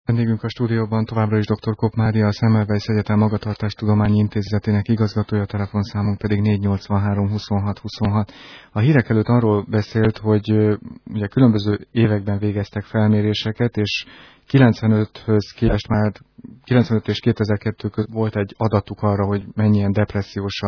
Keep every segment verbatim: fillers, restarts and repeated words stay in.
Vendégünk a stúdióban továbbra is dr. Kopp Mária, a Semmelweis Egyetem Magatartástudományi Intézetének igazgatója, telefonszámunk pedig négy nyolcvanhárom huszonhat huszonhat. A hírek előtt arról beszélt, hogy ugye különböző években végeztek felméréseket, és kilencvenöthöz képest már kilencvenöt és kétezer-kettő között volt egy adatuk arra, hogy mennyien depressziós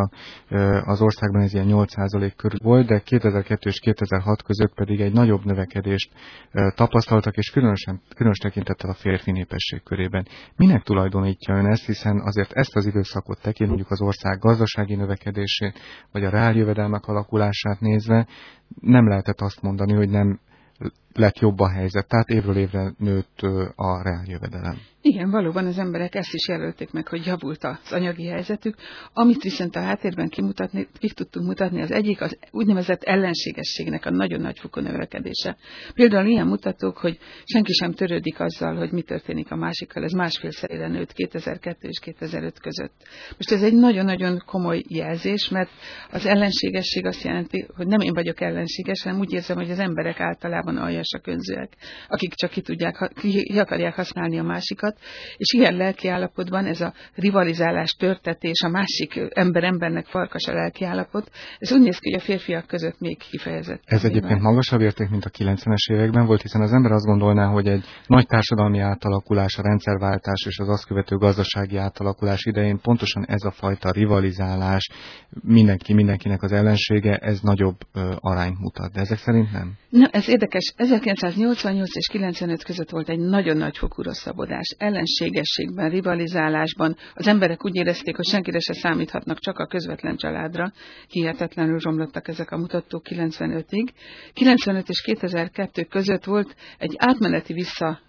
az országban, ez ilyen nyolc százalék körül volt, de kétezer-kettő és kétezer-hat között pedig egy nagyobb növekedést tapasztaltak, és különösen, különös tekintettel a férfi népesség körében. Minek tulajdonítja ön ezt, hiszen azért ezt az időszakot tekintjük az ország gazdasági növekedését, vagy a reáljövedelmek alakulását nézve, nem lehetett azt mondani, hogy nem lett jobb a helyzet, tehát évről évre nőtt a reáljövedelem. Igen, valóban az emberek ezt is jelölték meg, hogy javult az anyagi helyzetük. Amit viszont a háttérben kimutatni, ki tudtunk mutatni, az egyik az úgynevezett ellenségességnek a nagyon nagy fokú növekedése. Például ilyen mutatók, hogy senki sem törődik azzal, hogy mi történik a másikkal. Ez másfélszerre nőtt kétezer-kettő és kétezer-öt között. Most ez egy nagyon-nagyon komoly jelzés, mert az ellenségesség azt jelenti, hogy nem én vagyok ellenséges, hanem úgy érzem, hogy az emberek általában aljasak, önzőek, akik csak ki tudják, ki akarják használni a másikat. És ilyen lelkiállapotban ez a rivalizálás, törtetés, a másik ember embernek farkas a lelkiállapot, ez úgy néz ki, hogy a férfiak között még kifejezett. Ez egyébként magasabb érték, mint a kilencvenes években volt, hiszen az ember azt gondolná, hogy egy nagy társadalmi átalakulás, a rendszerváltás és az azt követő gazdasági átalakulás idején pontosan ez a fajta rivalizálás, mindenki mindenkinek az ellensége, ez nagyobb ö, arányt mutat. De ezek szerint nem? Na, ez érdekes. ezerkilencszáznyolcvannyolc és kilencvenöt között volt egy nagyon nagy fokú rosszabbodás. Ellenségességben, rivalizálásban az emberek úgy érezték, hogy senkire se számíthatnak, csak a közvetlen családra. Hihetetlenül romlottak ezek a mutatók kilencvenötig. kilencvenöt és kétezer-kettő között volt egy átmeneti vissza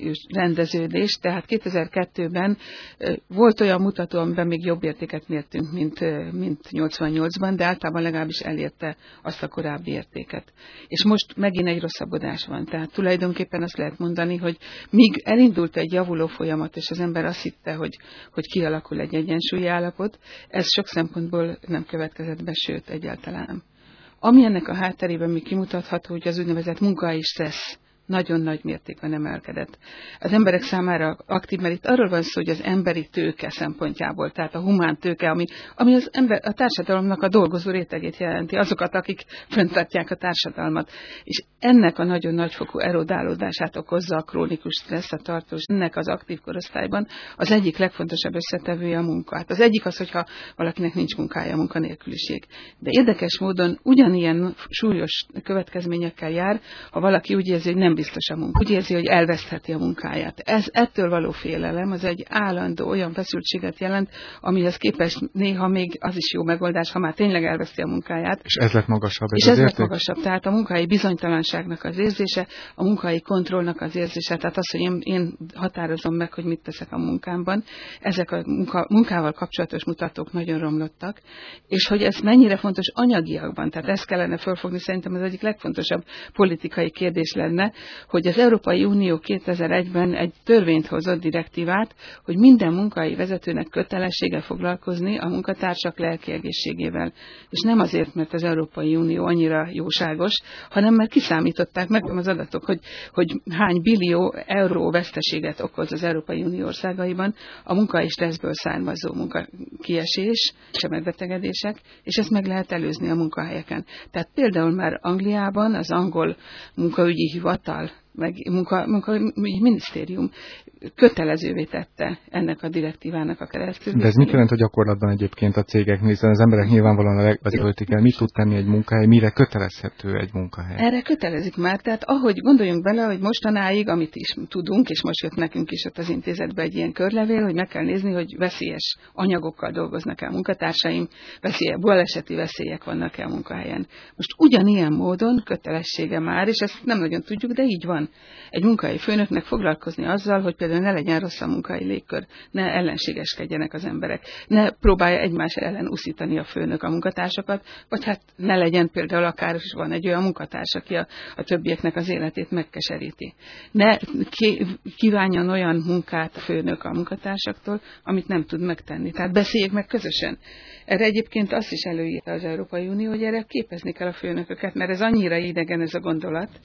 rendeződés, tehát kétezer-kettőben volt olyan mutató, amiben még jobb értéket mértünk, mint, mint nyolcvannyolcban, de általában legalábbis elérte azt a korábbi értéket. És most megint egy rosszabbodás van. Tehát tulajdonképpen azt lehet mondani, hogy míg elindult egy javuló folyamat, és az ember azt hitte, hogy, hogy kialakul egy egyensúlyi állapot, ez sok szempontból nem következett be, sőt, egyáltalán nem. Ami ennek a hátterében még kimutatható, hogy az úgynevezett munkahelyi stressz nagyon nagy mértékben emelkedett. Az emberek számára aktív, mert itt arról van szó, hogy az emberi tőke szempontjából, tehát a humán tőke, ami, ami az ember, a társadalomnak a dolgozó rétegét jelenti, azokat, akik fenntartják a társadalmat. És ennek a nagyon nagyfokú erodálódását okozza a krónikus stressz, a tartós, ennek az aktív korosztályban az egyik legfontosabb összetevője a munka. Hát az egyik az, hogyha valakinek nincs munkája, munkanélküliség. De érdekes módon ugyanilyen súlyos következményekkel jár, ha valaki úgy érzi, hogy nem biztos a munka. Úgy érzi, hogy elvesztheti a munkáját. Ez ettől való félelem, az egy állandó olyan feszültséget jelent, amihez képest néha még az is jó megoldás, ha már tényleg elveszti a munkáját. És ez lett magasabb. Ez és ez érték? lett magasabb. Tehát a munkahelyi bizonytalanságnak az érzése, a munkahelyi kontrollnak az érzése, tehát az, hogy én, én határozom meg, hogy mit teszek a munkámban. Ezek a munka, munkával kapcsolatos mutatók nagyon romlottak, és hogy ez mennyire fontos anyagiakban, tehát ezt kellene fölfogni, szerintem az egyik legfontosabb politikai kérdés lenne, hogy az Európai Unió kétezer-egyben egy törvényt hozott, direktívát, hogy minden munkahelyi vezetőnek kötelessége foglalkozni a munkatársak lelki egészségével. És nem azért, mert az Európai Unió annyira jóságos, hanem mert kiszámították meg az adatok, hogy, hogy hány billió euró veszteséget okoz az Európai Unió országaiban a munkahelyi stresszből származó munkakiesés és a megbetegedések, és ezt meg lehet előzni a munkahelyeken. Tehát például már Angliában az angol munkaügyi hivatal, meg munka, munkaügyi minisztérium kötelezővé tette ennek a direktívának a keresztül. De ez mit jelent a gyakorlatban egyébként a cégeknél, hiszen az emberek nyilvánvalóan a legvezetőtik el, mit tud tenni egy munkahely, mire kötelezhető egy munkahely? Erre kötelezik már, tehát ahogy gondoljunk bele, hogy mostanáig, amit is tudunk, és most jött nekünk is ott az intézetbe egy ilyen körlevél, hogy meg kell nézni, hogy veszélyes anyagokkal dolgoznak el munkatársaim, veszélyes, baleseti veszélyek vannak el munkahelyen. Most ugyanilyen módon kötelessége már, és ezt nem nagyon tudjuk, de így van. Egy munkahelyi főnöknek foglalkozni azzal, hogy például ne legyen rossz a munkahelyi légkör, ne ellenségeskedjenek az emberek, ne próbálja egymás ellen uszítani a főnök a munkatársakat, vagy hát ne legyen például akár is van egy olyan munkatárs, aki a, a többieknek az életét megkeseríti. Ne ki, kívánjon olyan munkát a főnök a munkatársaktól, amit nem tud megtenni. Tehát beszéljék meg közösen. Erre egyébként azt is előírta az Európai Unió, hogy erre képezni kell a főnököket, mert ez annyira idegen ez a gondolat,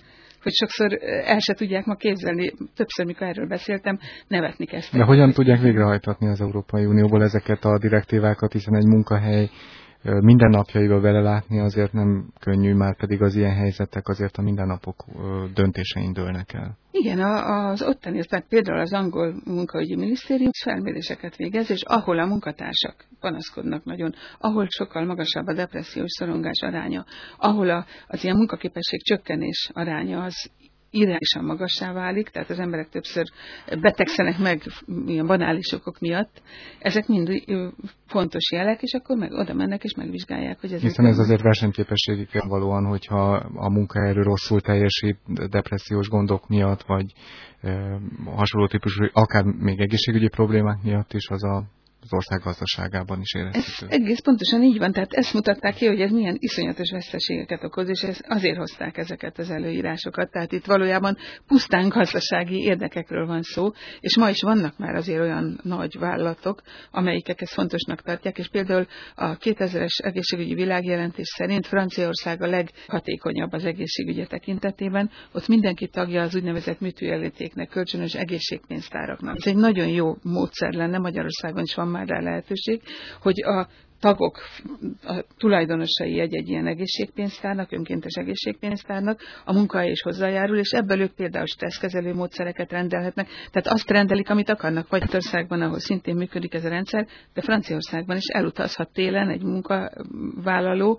hogy sokszor el se tudják ma képzelni. Többször, mikor erről beszéltem, nevetni kezdtek. De hogyan tudják végrehajtatni az Európai Unióból ezeket a direktívákat, hiszen egy munkahely mindennapjaiba belelátni azért nem könnyű, már pedig az ilyen helyzetek azért a mindennapok döntésein dőlnek el. Igen, az ottani, tehát például az angol munkaügyi minisztérium felméréseket végez, és ahol a munkatársak panaszkodnak nagyon, ahol sokkal magasabb a depressziós szorongás aránya, ahol a, az ilyen munkaképesség csökkenés aránya az irányosan magassá válik, tehát az emberek többször betegszenek meg ilyen banális okok miatt. Ezek mind fontos jelek, és akkor meg oda mennek és megvizsgálják, hogy ez... Hiszen ez azért versenyképességi kell valóan, hogyha a munkaerő rosszul teljesít, depressziós gondok miatt, vagy e, hasonló típusú, akár még egészségügyi problémák miatt is, az a az ország gazdaságában is érezhető. Ez egész pontosan így van, tehát ezt mutatták ki, hogy ez milyen iszonyatos veszteségeket okoz, és ez azért hozták ezeket az előírásokat. Tehát itt valójában pusztán gazdasági érdekekről van szó, és ma is vannak már azért olyan nagy vállalatok, amelyikek ezt fontosnak tartják, és például a kétezres egészségügyi világjelentés szerint Franciaország a leghatékonyabb az egészségügyi tekintetében, ott mindenki tagja az úgynevezett műtőjelentéknek, kölcsönös egészségpénztáraknak. Ez egy nagyon jó módszer lenne, Magyarországon is van már rá lehetőség, hogy a tagok, a tulajdonosai egy-egy ilyen egészségpénztárnak, önkéntes egészségpénztárnak, a munkahely is hozzájárul, és ebből ők például stresszkezelő módszereket rendelhetnek, tehát azt rendelik, amit akarnak, vagy országban, ahol szintén működik ez a rendszer, de Franciaországban is elutazhat télen egy munkavállaló,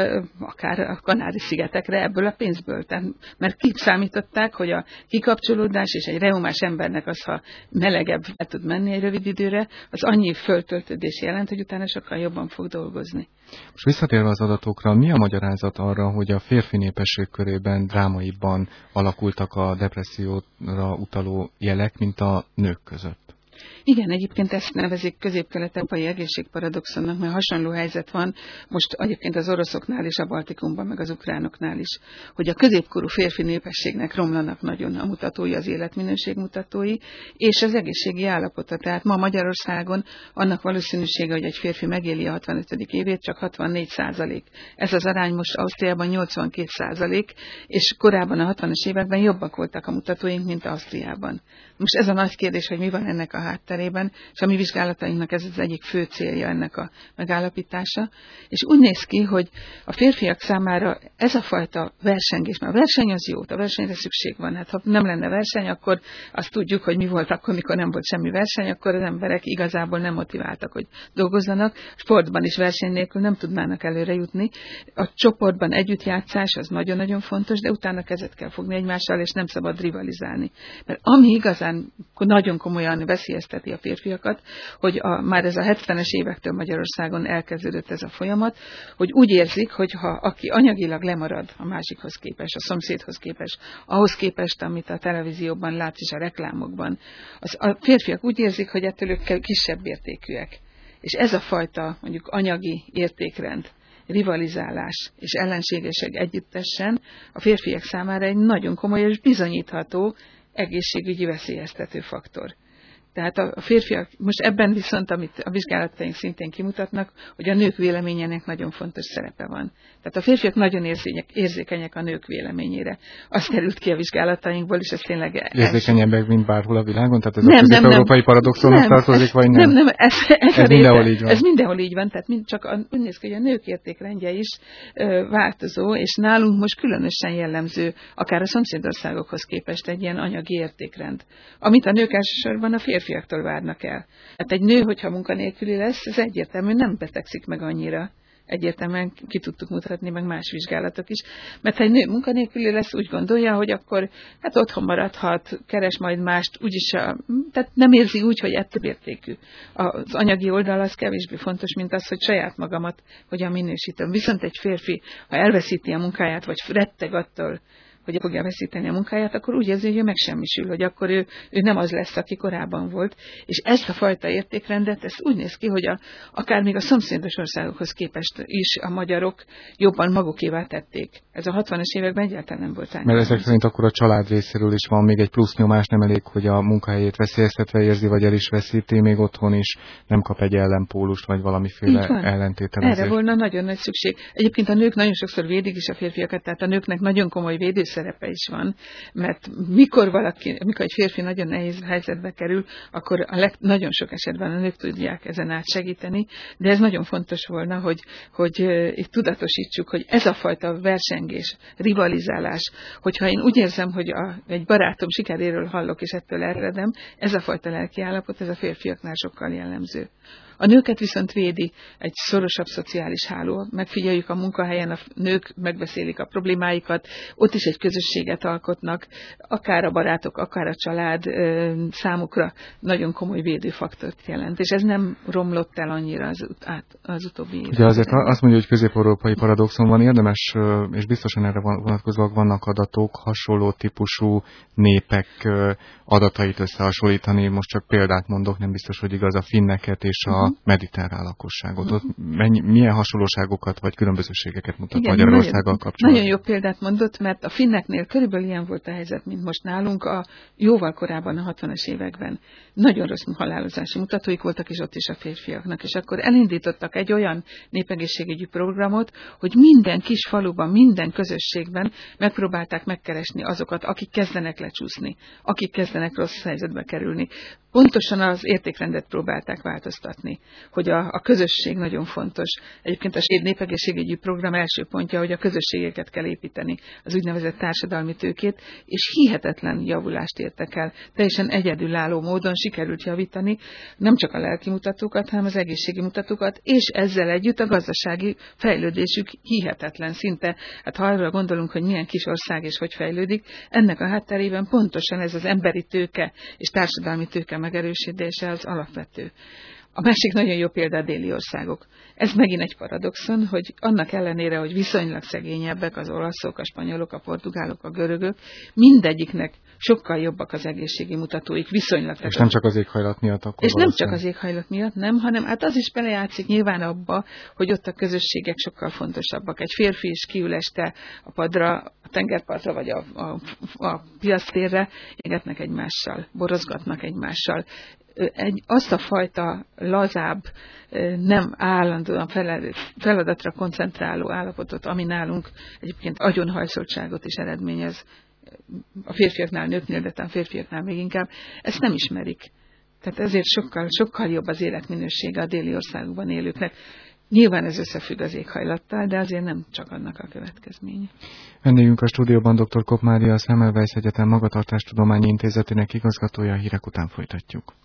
akár a Kanári-szigetekre ebből a pénzből. Tehát, mert kiszámították, hogy a kikapcsolódás és egy reumás embernek az, ha melegebb el tud menni egy rövid időre, az annyi föltöltődés jelent, hogy utána sokkal jobban fog dolgozni. Most visszatérve az adatokra, mi a magyarázat arra, hogy a férfi népesség körében drámaibban alakultak a depresszióra utaló jelek, mint a nők között? Igen, egyébként ezt nevezik közép-kelet-európai egészségparadoxonnak, mert hasonló helyzet van most egyébként az oroszoknál és a Baltikumban, meg az ukránoknál is, hogy a középkorú férfi népességnek romlanak nagyon a mutatói, az életminőség mutatói, és az egészségi állapota. Tehát ma Magyarországon annak valószínűsége, hogy egy férfi megéli a hatvanötödik évét, csak hatvannégy százalék. Ez az arány most Ausztriában nyolcvankét százalék, és korábban a hatvanas években jobbak voltak a mutatóink, mint Ausztriában. Most ez a nagy kérdés, hogy mi van ennek a hátterében, és a mi vizsgálatainknak ez az egyik fő célja ennek a megállapítása. És úgy néz ki, hogy a férfiak számára ez a fajta versengés, mert a verseny az jó, a versenyre szükség van. Hát ha nem lenne verseny, akkor azt tudjuk, hogy mi volt akkor, mikor nem volt semmi verseny, akkor az emberek igazából nem motiváltak, hogy dolgozzanak. Sportban is verseny nélkül nem tudnának előre jutni. A csoportban együttjátszás az nagyon-nagyon fontos, de utána kezet kell fogni egymással, és nem szabad rivalizálni. Mert ami igazán nagyon komolyan veszélyezteti a férfiakat, hogy a, már ez a hetvenes évektől Magyarországon elkezdődött ez a folyamat, hogy úgy érzik, hogy ha aki anyagilag lemarad a másikhoz képest, a szomszédhoz képest, ahhoz képest, amit a televízióban látsz és a reklámokban, az, a férfiak úgy érzik, hogy ettől ők kisebb értékűek. És ez a fajta mondjuk anyagi értékrend, rivalizálás és ellenségesek együttesen a férfiak számára egy nagyon komoly és bizonyítható egészségügyi veszélyeztető faktor. Tehát a férfiak, most ebben viszont, amit a vizsgálataink szintén kimutatnak, hogy a nők véleményének nagyon fontos szerepe van. Tehát a férfiak nagyon érzékenyek, érzékenyek a nők véleményére. Az került ki a vizsgálatainkból, és ez tényleg... Érzékenyebbek, mint bárhol a világon? Tehát ez nem, a közép-európai paradoxonnak tartozik, vagy nem? Nem, nem, ez, ez, ez mindenhol így van. Ez mindenhol így van, tehát mind csak a, úgy néz ki, hogy a nők értékrendje is ö, változó, és nálunk most különösen jellemző, akár a szomszédországokhoz képest egy ilyen anyagi értékrend, amit a nők elsősorban a férfiaktól várnak el. Hát egy nő, hogyha munkanélküli lesz, ez egyértelműen nem betegszik meg annyira. Egyértelműen ki tudtuk mutatni, meg más vizsgálatok is. Mert ha egy nő munkanélküli lesz, úgy gondolja, hogy akkor hát otthon maradhat, keres majd mást, úgyis a, tehát nem érzi úgy, hogy ettől értékű. Az anyagi oldal az kevésbé fontos, mint az, hogy saját magamat hogyan minősítem. Viszont egy férfi, ha elveszíti a munkáját, vagy retteg attól, hogy fogja veszíteni a munkáját, akkor úgy érzi, hogy ő megsemmisül, hogy akkor ő, ő nem az lesz, aki korábban volt. És ezt a fajta értékrendet, ez úgy néz ki, hogy a, akár még a szomszédos országokhoz képest is a magyarok jobban magukévá tették. Ez a hatvanas években egyáltalán nem volt. Mert ezek szerint akkor a család részéről is van még egy plusz nyomás, nem elég, hogy a munkahelyét veszélyeztetve érzi, vagy el is veszíti, még otthon is nem kap egy ellenpólust, vagy valamiféle ellentételezést. Erre volna nagyon nagy szükség. Egyébként a nők nagyon sokszor védik is a férfiakat, tehát a nőknek nagyon komoly védősz szerepe is van, mert mikor valaki, amikor egy férfi nagyon nehéz helyzetbe kerül, akkor a leg, nagyon sok esetben a nők tudják ezen át segíteni, de ez nagyon fontos volna, hogy, hogy itt tudatosítsuk, hogy ez a fajta versengés, rivalizálás, hogyha én úgy érzem, hogy a, egy barátom sikeréről hallok, és ettől eredem, ez a fajta lelkiállapot, ez a férfiaknál sokkal jellemző. A nőket viszont védi egy szorosabb szociális háló. Megfigyeljük a munkahelyen, a nők megbeszélik a problémáikat, ott is egy közösséget alkotnak, akár a barátok, akár a család számukra nagyon komoly védőfaktort jelent. És ez nem romlott el annyira az, át, az utóbbi években. Ugye azért azt mondja, hogy közép-európai paradoxon van, érdemes, és biztosan erre vonatkozóak vannak adatok, hasonló típusú népek adatait összehasonlítani. Most csak példát mondok, nem biztos, hogy igaz, a finneket és a mediterrán lakosságot. Ott mennyi, milyen hasonlóságokat vagy különbözőségeket mutat igen, Magyarországgal kapcsolatban? Nagyon jó példát mondott, mert a finneknél körülbelül ilyen volt a helyzet, mint most nálunk a jóval korábban a hatvanas években. Nagyon rossz halálozási mutatóik voltak, és ott is a férfiaknak. És akkor elindítottak egy olyan népegészségügyi programot, hogy minden kis faluban, minden közösségben megpróbálták megkeresni azokat, akik kezdenek lecsúszni, akik kezdenek rossz helyzetbe kerülni. Pontosan az értékrendet próbálták változtatni, hogy a, a közösség nagyon fontos. Egyébként a svéd népegészségügyi program első pontja, hogy a közösségeket kell építeni, az úgynevezett társadalmi tőkét, és hihetetlen javulást értek el. Teljesen egyedülálló módon sikerült javítani nem csak a lelki mutatókat, hanem az egészségi mutatókat, és ezzel együtt a gazdasági fejlődésük hihetetlen szinte. Hát ha arra gondolunk, hogy milyen kis ország és hogy fejlődik, ennek a hátterében pontosan ez az emberi tőke és társadalmi tőke megerősítése az alapvető. A másik nagyon jó példa a déli országok. Ez megint egy paradoxon, hogy annak ellenére, hogy viszonylag szegényebbek az olaszok, a spanyolok, a portugálok, a görögök, mindegyiknek sokkal jobbak az egészségi mutatóik viszonylag. És nem csak az éghajlat miatt akkor És nem csak az éghajlat miatt, nem, hanem hát az is belejátszik nyilván abba, hogy ott a közösségek sokkal fontosabbak. Egy férfi is kiül este a padra, a tengerpartra vagy a, a, a piactérre, égetnek egymással, borozgatnak egymással. Egy, azt a fajta lazább, nem állandóan feladatra koncentráló állapotot, ami nálunk egyébként agyonhajszoltságot is eredményez, a férfiaknál, nőknél, de a férfiaknál még inkább, ezt nem ismerik. Tehát ezért sokkal, sokkal jobb az életminősége a déli országokban élőknek. Nyilván ez összefügg az éghajlattal, de azért nem csak annak a következménye. Vendégünk a stúdióban dr. Kopp Mária, a Semmelweis Egyetem Magatartástudományi Intézetének igazgatója, hírek után folytatjuk.